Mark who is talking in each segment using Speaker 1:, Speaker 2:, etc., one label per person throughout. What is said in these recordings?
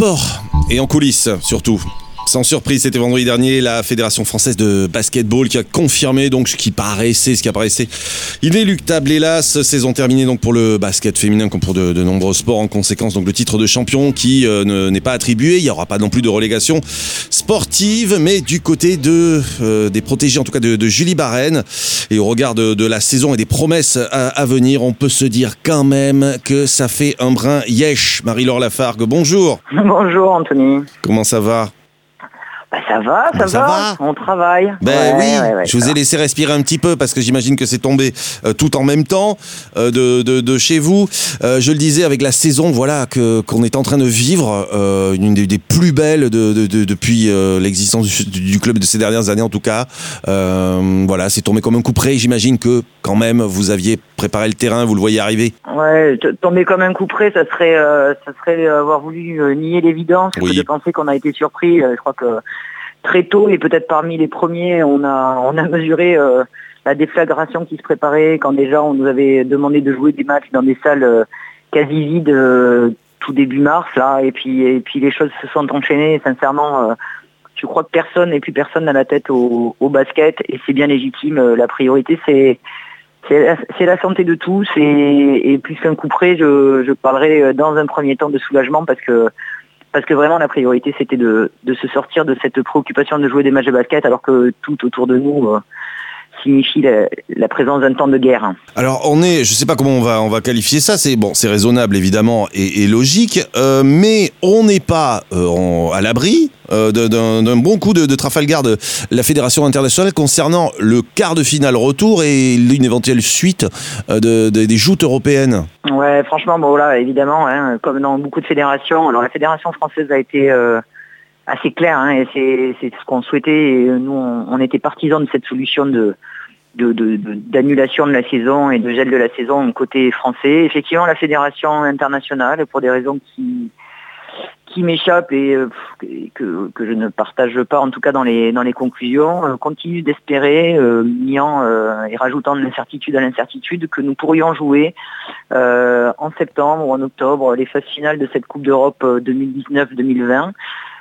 Speaker 1: sport et en coulisses surtout. Sans surprise, c'était vendredi dernier, la Fédération française de basketball qui a confirmé donc ce qui paraissait inéluctable, hélas. Saison terminée donc pour le basket féminin comme pour de nombreux sports. En conséquence, donc le titre de champion qui n'est pas attribué. Il n'y aura pas non plus de relégation sportive, mais du côté des protégés, en tout cas de Julie Barène. Et au regard de la saison et des promesses à venir, on peut se dire quand même que ça fait un brin yesh. Marie-Laure Lafargue, bonjour.
Speaker 2: Bonjour Anthony.
Speaker 1: Comment ça va ?
Speaker 2: Ça va, on travaille.
Speaker 1: Ouais, je vous ai laissé respirer un petit peu parce que j'imagine que c'est tombé tout en même temps de chez vous. Je le disais, avec la saison qu'on est en train de vivre, une des plus belles depuis l'existence du club de ces dernières années en tout cas. C'est tombé comme un coup près. J'imagine que quand même vous aviez préparé le terrain, vous le voyez arriver.
Speaker 2: Ouais, tomber comme un coup près, ça serait avoir voulu nier l'évidence, que de penser qu'on a été surpris. Je crois que très tôt, et peut-être parmi les premiers, on a mesuré la déflagration qui se préparait quand déjà on nous avait demandé de jouer des matchs dans des salles quasi vides tout début mars là, et puis les choses se sont enchaînées. Sincèrement, je crois que personne n'a la tête au basket, et c'est bien légitime. La priorité c'est la santé de tous, et plus qu'un coup près, je parlerai dans un premier temps de soulagement parce que vraiment la priorité c'était de se sortir de cette préoccupation de jouer des matchs de basket alors que tout autour de nous signifie la présence d'un temps de guerre.
Speaker 1: Alors je sais pas comment on va qualifier ça, c'est raisonnable évidemment et logique, mais on n'est pas à l'abri d'un bon coup de Trafalgar de la Fédération internationale concernant le quart de finale retour et une éventuelle suite des joutes européennes.
Speaker 2: Ouais, franchement, évidemment, comme dans beaucoup de fédérations, alors la Fédération française a été assez claire, et c'est ce qu'on souhaitait, et nous on était partisans de cette solution d'annulation de la saison et de gel de la saison côté français. Effectivement, la Fédération internationale, pour des raisons qui m'échappent et que je ne partage pas, en tout cas dans les conclusions, continue d'espérer, niant et rajoutant de l'incertitude à l'incertitude, que nous pourrions jouer en septembre ou en octobre les phases finales de cette Coupe d'Europe 2019-2020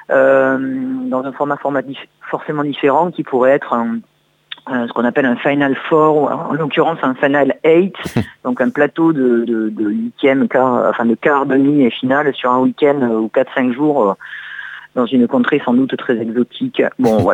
Speaker 2: dans un format forcément différent qui pourrait être ce qu'on appelle un Final Four, en l'occurrence un Final 8, donc un plateau de huitième, de quart, demi et finale sur un week-end ou 4-5 jours dans une contrée sans doute très exotique.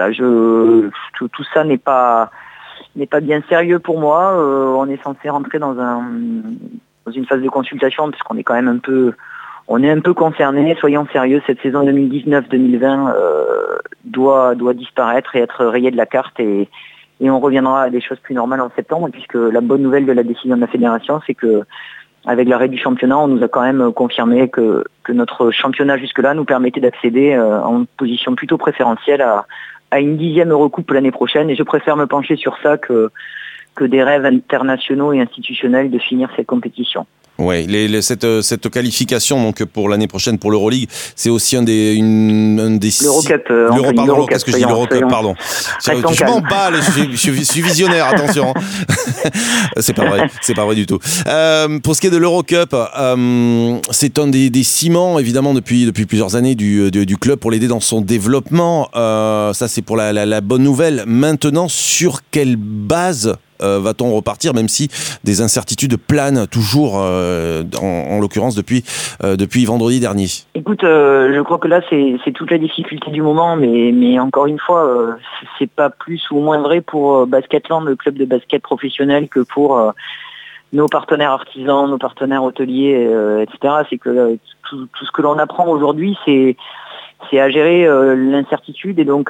Speaker 2: Tout ça n'est pas bien sérieux pour moi. On est censé rentrer dans une phase de consultation puisqu'on est quand même un peu concerné. Soyons sérieux, cette saison 2019-2020 doit disparaître et être rayée de la carte, et on reviendra à des choses plus normales en septembre, puisque la bonne nouvelle de la décision de la fédération, c'est que avec l'arrêt du championnat, on nous a quand même confirmé que notre championnat jusque-là nous permettait d'accéder en position plutôt préférentielle à une 10e Eurocoupe l'année prochaine, et je préfère me pencher sur ça que des rêves internationaux et institutionnels de finir cette compétition.
Speaker 1: Ouais, cette qualification donc pour l'année prochaine pour l'Euroleague, c'est aussi un des
Speaker 2: l'Eurocup.
Speaker 1: Qu'est-ce que je dis, l'Eurocup, pardon. Je m'emballe, je suis visionnaire, attention. C'est pas vrai du tout. Pour ce qui est de l'Eurocup, c'est un des ciments évidemment depuis plusieurs années du club pour l'aider dans son développement. Ça c'est pour la bonne nouvelle. Maintenant, sur quelle base va-t-on repartir, même si des incertitudes planent toujours, en l'occurrence depuis vendredi dernier?
Speaker 2: Écoute, je crois que là c'est toute la difficulté du moment, mais encore une fois, c'est pas plus ou moins vrai pour Basketland, le club de basket professionnel, que pour nos partenaires artisans, nos partenaires hôteliers, etc. C'est que tout ce que l'on apprend aujourd'hui, c'est à gérer l'incertitude, et donc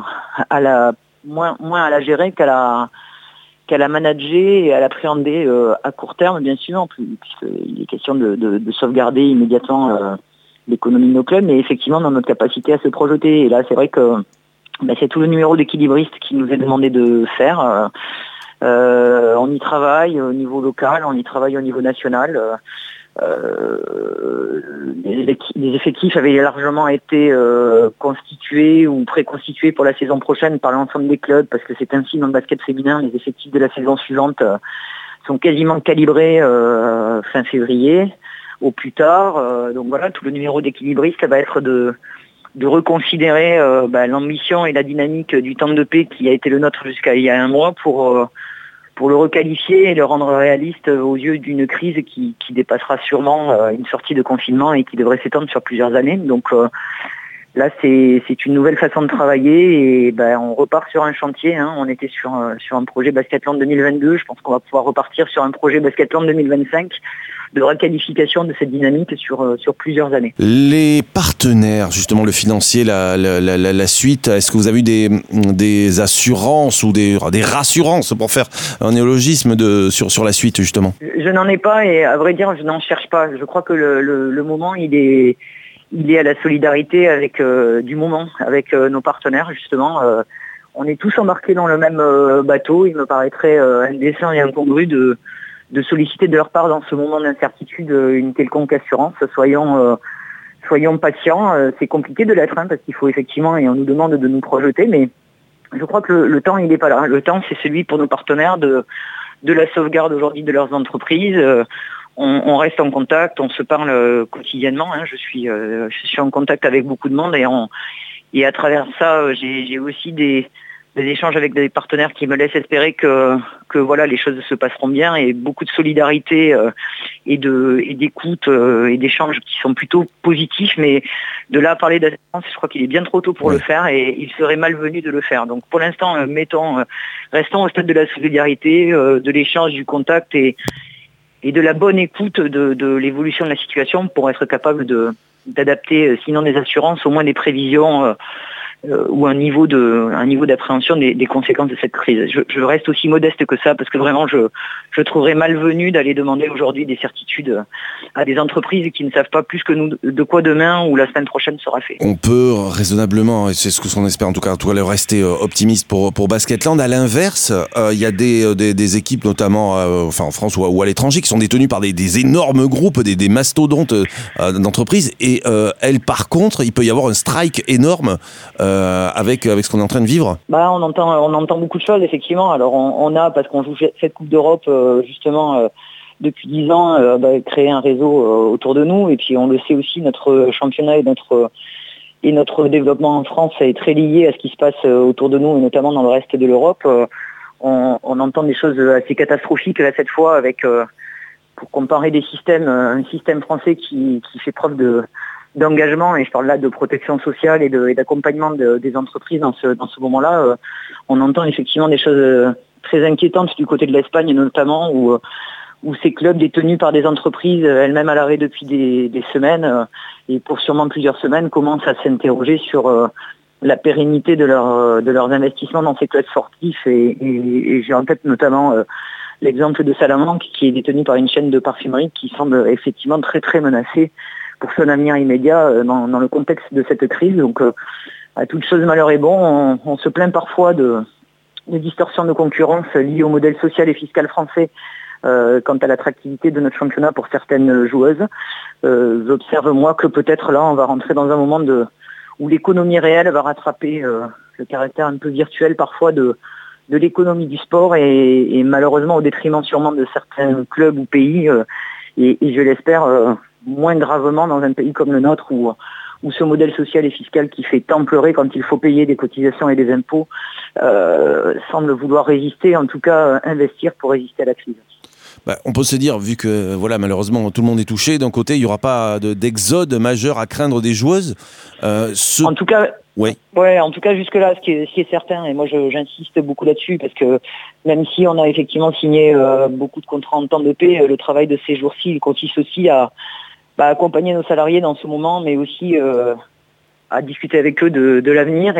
Speaker 2: moins à la gérer qu'à la manager et à l'appréhender à court terme, bien sûr, puisqu'il est question de sauvegarder immédiatement l'économie de nos clubs, mais effectivement dans notre capacité à se projeter. Et là, c'est vrai que c'est tout le numéro d'équilibriste qui nous est demandé de faire. On y travaille au niveau local, on y travaille au niveau national. Les effectifs avaient largement été constitués ou préconstitués pour la saison prochaine par l'ensemble des clubs, parce que c'est ainsi dans le basket féminin. Les effectifs de la saison suivante sont quasiment calibrés fin février. au plus tard. Donc voilà, tout le numéro d'équilibriste, ça va être de reconsidérer l'ambition et la dynamique du temps de paix qui a été le nôtre jusqu'à il y a un mois pour le requalifier et le rendre réaliste aux yeux d'une crise qui dépassera sûrement une sortie de confinement et qui devrait s'étendre sur plusieurs années. Donc là, c'est une nouvelle façon de travailler et on repart sur un chantier. On était sur un projet Basketland 2022. Je pense qu'on va pouvoir repartir sur un projet Basketland 2025 de requalification de cette dynamique sur plusieurs années.
Speaker 1: Les partenaires, justement, le financier, la suite, est-ce que vous avez eu des assurances ou des rassurances, pour faire un néologisme, sur la suite, justement?
Speaker 2: Je n'en ai pas et à vrai dire, je n'en cherche pas. Je crois que le moment, il est à la solidarité avec du moment, avec nos partenaires, justement. On est tous embarqués dans le même bateau. Il me paraîtrait indécent et incongru de solliciter de leur part dans ce moment d'incertitude une quelconque assurance. Soyons patients. C'est compliqué de l'être parce qu'il faut effectivement, et on nous demande de nous projeter, mais je crois que le temps, il n'est pas là. Le temps, c'est celui pour nos partenaires de la sauvegarde aujourd'hui de leurs entreprises. On reste en contact, on se parle quotidiennement. Je suis en contact avec beaucoup de monde et à travers ça, j'ai aussi des échanges avec des partenaires qui me laissent espérer que voilà, les choses se passeront bien et beaucoup de solidarité et d'écoute et d'échanges qui sont plutôt positifs, mais de là à parler d'assurance, je crois qu'il est bien trop tôt pour le faire et il serait malvenu de le faire. Donc pour l'instant, restons au stade de la solidarité, de l'échange, du contact et de la bonne écoute de l'évolution de la situation pour être capable d'adapter, sinon des assurances, au moins des prévisions ou un niveau d'appréhension des conséquences de cette crise. Je reste aussi modeste que ça parce que vraiment je trouverais malvenu d'aller demander aujourd'hui des certitudes à des entreprises qui ne savent pas plus que nous de quoi demain ou la semaine prochaine sera fait.
Speaker 1: On peut raisonnablement, et c'est ce qu'on espère en tout cas, rester optimiste pour Basketland. À l'inverse, il y a des équipes notamment en France ou à l'étranger qui sont détenues par des énormes groupes, des mastodontes d'entreprises et elles par contre, il peut y avoir un strike énorme avec ce qu'on est en train de vivre.
Speaker 2: On entend beaucoup de choses effectivement. Alors on a, parce qu'on joue cette Coupe d'Europe justement depuis 10 ans, créé un réseau autour de nous et puis on le sait aussi, notre championnat et notre développement en France est très lié à ce qui se passe autour de nous et notamment dans le reste de l'Europe. On entend des choses assez catastrophiques là cette fois avec pour comparer des systèmes, un système français qui fait preuve d'engagement, et je parle là de protection sociale et d'accompagnement des entreprises dans ce moment-là. On entend effectivement des choses très inquiétantes du côté de l'Espagne notamment, où ces clubs détenus par des entreprises elles-mêmes à l'arrêt depuis des semaines et pour sûrement plusieurs semaines commencent à s'interroger sur la pérennité de leurs investissements dans ces clubs sportifs et j'ai en tête notamment l'exemple de Salamanque qui est détenu par une chaîne de parfumerie qui semble effectivement très très menacée pour son avenir immédiat dans le contexte de cette crise. Donc à toute chose malheur est bon, on se plaint parfois de distorsions de concurrence liées au modèle social et fiscal français quant à l'attractivité de notre championnat pour certaines joueuses. J'observe moi que peut-être là on va rentrer dans un moment où l'économie réelle va rattraper le caractère un peu virtuel parfois de l'économie du sport et malheureusement au détriment sûrement de certains clubs ou pays et je l'espère moins gravement dans un pays comme le nôtre où ce modèle social et fiscal qui fait tant pleurer quand il faut payer des cotisations et des impôts semble vouloir résister, en tout cas investir pour résister à la crise.
Speaker 1: On peut se dire, vu que malheureusement tout le monde est touché, d'un côté il n'y aura pas d'exode majeur à craindre des joueuses.
Speaker 2: En tout cas, en tout cas jusque-là, ce qui est certain, et moi j'insiste beaucoup là-dessus, parce que même si on a effectivement signé beaucoup de contrats en temps de paix, le travail de ces jours-ci, il consiste aussi à accompagner nos salariés dans ce moment, mais aussi à discuter avec eux de l'avenir.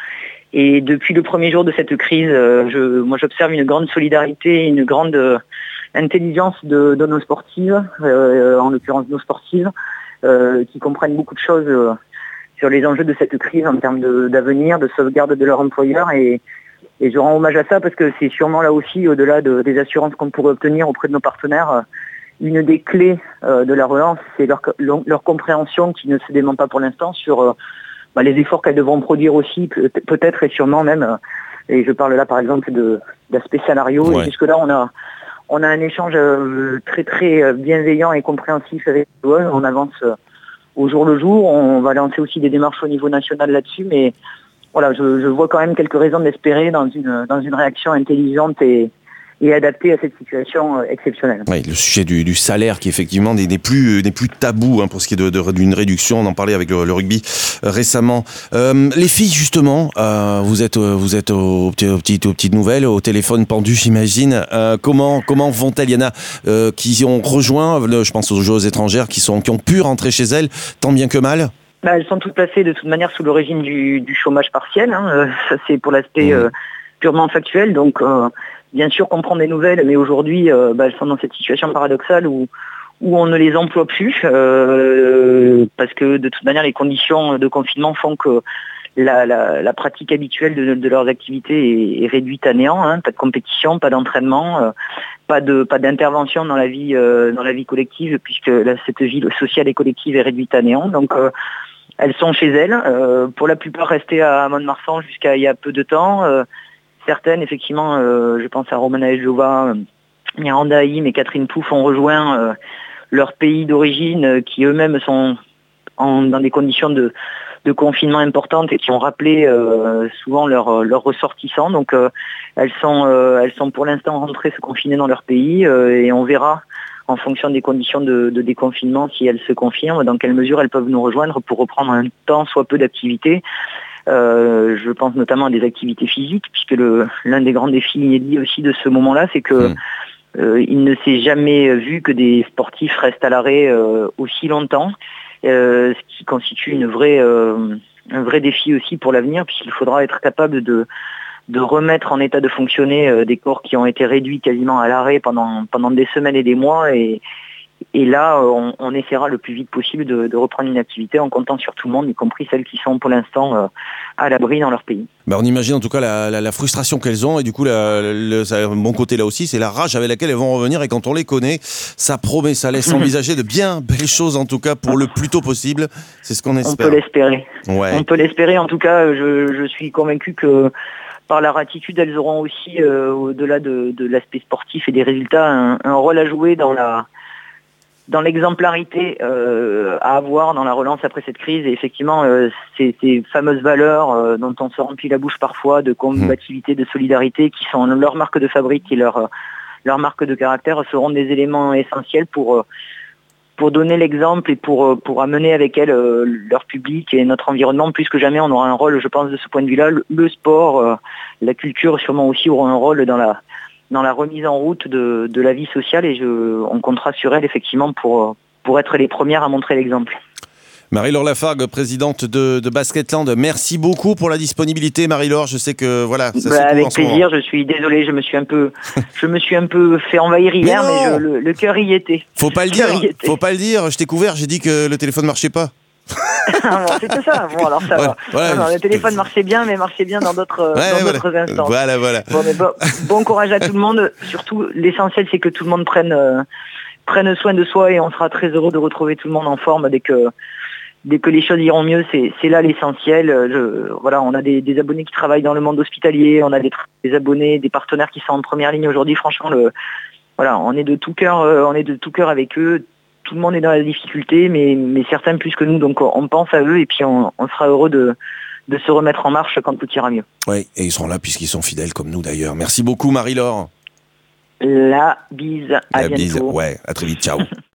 Speaker 2: Et depuis le premier jour de cette crise, moi j'observe une grande solidarité, une grande intelligence de nos sportives, en l'occurrence nos sportives, qui comprennent beaucoup de choses sur les enjeux de cette crise en termes d'avenir, de sauvegarde de leur employeur. Et je rends hommage à ça parce que c'est sûrement là aussi, au-delà des assurances qu'on pourrait obtenir auprès de nos partenaires, une des clés de la relance, c'est leur compréhension qui ne se dément pas pour l'instant sur les efforts qu'elles devront produire aussi, peut-être et sûrement même, et je parle là par exemple d'aspects salariaux, et jusque-là on a un échange très très bienveillant et compréhensif avec les joueurs. On avance au jour le jour. On va lancer aussi des démarches au niveau national là-dessus, mais voilà, je vois quand même quelques raisons d'espérer dans une réaction intelligente et adapté à cette situation exceptionnelle.
Speaker 1: Oui, le sujet du salaire qui effectivement n'est plus tabou pour ce qui est d'une réduction. On en parlait avec le rugby récemment. Les filles justement, vous êtes aux petites nouvelles, au téléphone pendu, j'imagine. Comment vont-elles? Il y en a qui ont rejoint, je pense aux joueuses étrangères qui ont pu rentrer chez elles, tant bien que mal.
Speaker 2: Elles sont toutes placées de toute manière sous le régime du chômage partiel. Ça c'est pour l'aspect purement factuel. Donc bien sûr qu'on prend des nouvelles, mais aujourd'hui, elles sont dans cette situation paradoxale où on ne les emploie plus, parce que de toute manière, les conditions de confinement font que la pratique habituelle de leurs activités est réduite à néant. Pas de compétition, pas d'entraînement, pas d'intervention dans la vie collective, puisque cette vie sociale et collective est réduite à néant. Donc elles sont chez elles, pour la plupart restées à Mont-de-Marsan jusqu'à il y a peu de temps. Certaines, effectivement, je pense à Romana Ejova, Miranda Haïm et Catherine Pouf ont rejoint leur pays d'origine qui eux-mêmes sont dans des conditions de confinement importantes et qui ont rappelé souvent leurs ressortissants. Donc elles sont pour l'instant rentrées se confiner dans leur pays et on verra en fonction des conditions de déconfinement si elles se confirment, dans quelle mesure elles peuvent nous rejoindre pour reprendre un temps soit peu d'activité. Je pense notamment à des activités physiques, puisque l'un des grands défis inédits aussi de ce moment-là, c'est que il ne s'est jamais vu que des sportifs restent à l'arrêt aussi longtemps, ce qui constitue un vrai défi aussi pour l'avenir, puisqu'il faudra être capable de remettre en état de fonctionner des corps qui ont été réduits quasiment à l'arrêt pendant des semaines et des mois, et là, on essaiera le plus vite possible de reprendre une activité en comptant sur tout le monde, y compris celles qui sont pour l'instant à l'abri dans leur pays.
Speaker 1: On imagine en tout cas la frustration qu'elles ont, et du coup, mon côté là aussi, c'est la rage avec laquelle elles vont revenir, et quand on les connaît, ça promet, ça laisse envisager de bien belles choses en tout cas pour le plus tôt possible. C'est ce qu'on espère.
Speaker 2: On peut l'espérer.
Speaker 1: Ouais.
Speaker 2: On peut l'espérer. En tout cas, je suis convaincu que par leur attitude, elles auront aussi, au-delà de l'aspect sportif et des résultats, un rôle à jouer dans l'exemplarité à avoir dans la relance après cette crise. Et effectivement, ces fameuses valeurs dont on se remplit la bouche parfois, de combativité, de solidarité, qui sont leur marque de fabrique et leur marque de caractère, seront des éléments essentiels pour donner l'exemple et pour amener avec elles leur public et notre environnement. Plus que jamais, on aura un rôle, je pense, de ce point de vue-là. Le sport, la culture sûrement aussi auront un rôle dans la remise en route de la vie sociale, et on comptera sur elle effectivement pour être les premières à montrer l'exemple.
Speaker 1: Marie-Laure Lafargue, présidente de Basketland, merci beaucoup pour la disponibilité, Marie-Laure. Je sais que voilà, ça secoue
Speaker 2: avec
Speaker 1: en ce moment.
Speaker 2: plaisir. Je suis désolé, je me suis un peu fait envahir hier, mais le cœur y était.
Speaker 1: Faut pas le dire. Je t'ai couvert, j'ai dit que le téléphone marchait pas.
Speaker 2: C'était ça. Bon, alors ça va.
Speaker 1: Voilà.
Speaker 2: Non, le téléphone marchait bien, mais marchait bien dans d'autres instants.
Speaker 1: Voilà.
Speaker 2: Bon courage à tout le monde. Surtout, l'essentiel, c'est que tout le monde prenne soin de soi, et on sera très heureux de retrouver tout le monde en forme dès que les choses iront mieux. C'est là l'essentiel. On a des abonnés qui travaillent dans le monde hospitalier, on a des abonnés, des partenaires qui sont en première ligne aujourd'hui. Franchement, on est de tout cœur avec eux. Tout le monde est dans la difficulté, mais certains plus que nous, donc on pense à eux, et puis on sera heureux de se remettre en marche quand tout ira mieux.
Speaker 1: Oui, et ils seront là puisqu'ils sont fidèles comme nous d'ailleurs. Merci beaucoup, Marie-Laure.
Speaker 2: La bise, à bientôt.
Speaker 1: Ouais, à très vite, ciao.